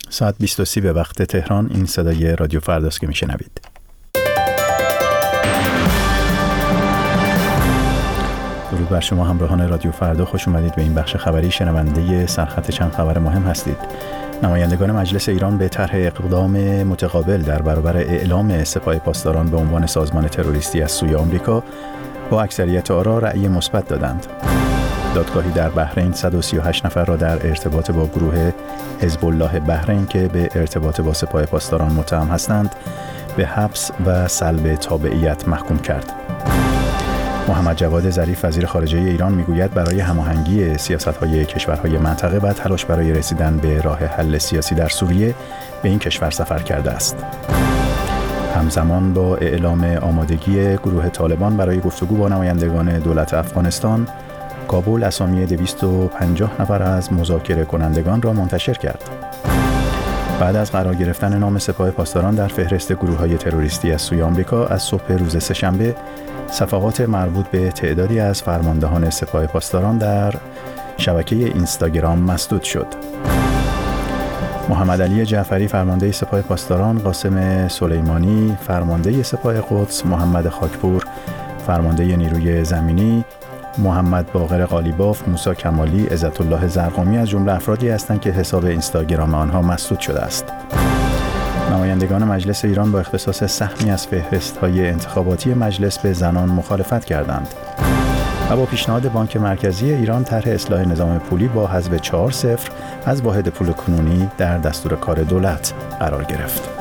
ساعت 20 به وقت تهران. این صدای رادیو فرداست که میشنوید. درود بر شما همراهان رادیو فردا، خوش اومدید به این بخش خبری. شنونده سرخط چند خبر مهم هستید. نمایندگان مجلس ایران به طرح اقدام متقابل در برابر اعلام سپاه پاسداران به عنوان سازمان تروریستی از سوی آمریکا با اکثریت آرا رأی مثبت دادند. دادگاهی در بحرین 138 نفر را در ارتباط با گروه حزب الله بحرین که به ارتباط با سپاه پاسداران متهم هستند به حبس و سلب تابعیت محکوم کرد. محمد جواد ظریف وزیر خارجه ایران میگوید برای هماهنگی سیاست‌های کشورهای منطقه و تلاش برای رسیدن به راه حل سیاسی در سوریه به این کشور سفر کرده است. همزمان با اعلام آمادگی گروه طالبان برای گفتگو با نمایندگان دولت افغانستان، کابل اسامی 250 نفر از مذاکره کنندگان را منتشر کرد. بعد از قرار گرفتن نام سپاه پاسداران در فهرست گروه‌های تروریستی از سوی آمریکا، از صبح روز سه‌شنبه صفحات مربوط به تعدادی از فرماندهان سپاه پاسداران در شبکه اینستاگرام مسدود شد. محمد علی جعفری فرمانده سپاه پاسداران، قاسم سلیمانی فرمانده سپاه قدس، محمد خاکپور فرمانده نیروی زمینی، محمد باقر قالیباف، موسی کمالی، عزت الله زرقامی از جمله افرادی هستند که حساب اینستاگرام آنها مسدود شده است. نمایندگان مجلس ایران با اختصاص سهمی از فهرست‌های انتخاباتی مجلس به زنان مخالفت کردند و با پیشنهاد بانک مرکزی ایران طرح اصلاح نظام پولی با حذف 4 صفر از واحد پول کنونی در دستور کار دولت قرار گرفت.